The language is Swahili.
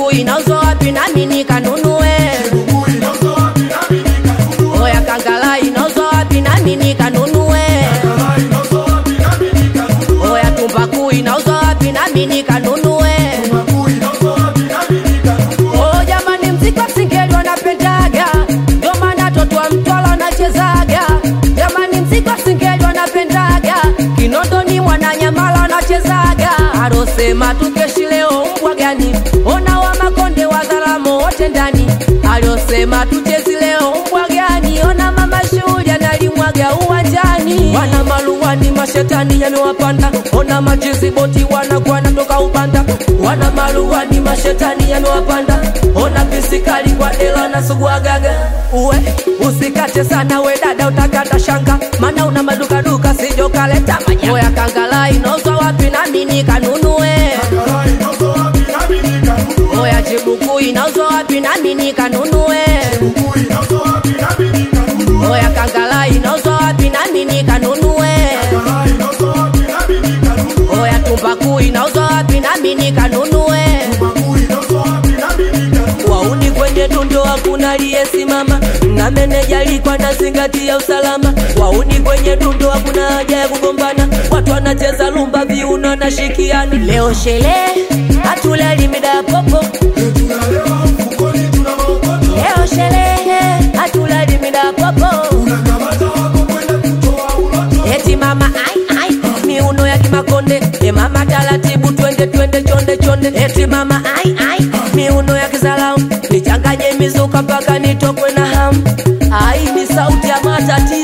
Chibuku inauzwa wapi nami nikanunue? Oya kangala inauzwa wapi nami nikanunue? Oya tumbaku inauzwa wapi nami nikanunue? Oh jamani mziki wa singeli wanapendaga, ndio maana toto wa Mtwara wanachezaga. Jamani mziki wa singeli wanapendaga, Kinondoni Mwananyamala wanachezaga. Alosema tukeshi leo mbwa gani, ona wa Makonde wa Dharamo wote ndani. Alosema tuchezi leo mbwa gani, ona mama Shuja nalimwaga uwanjani. Wana maluwani mashetani yamewapanda, ona majizi boti wanakuwa natoka ubanda. Wana maluwani mashetani yamewapanda, ona pisikali kwa dela na suguagaga. Uwe usikate sana we dada utakata shanga, mana una maduka duka sijo kaleta manya. Oya kangala inauzwa wapi nami nikanunue? Oya chibuku inauzwa wapi nami nikanunue? Oya kangala inauzwa wapi nami nikanunue? Oya tumbaku inauzwa wapi nami nikanunue? Wauni kwenye dundo hakuna aliyesimama, na meneja alikuwa anazingatia usalama. Wauni kwenye dundo hakuna haja ya kugombana, watu wanacheza lumba viuno na shikiani. Leo sherehe hatulali mida popo, leo sherehe hatulali mida popo. Eti mama ai ai miuno ya Kimakonde, e mama taratibu twende twende chonde chonde. Eti mama ai ai miuno ya Kizaramo, nichanganye mizuka mpaka nitokwe na hamu. Ai ni sauti ya matati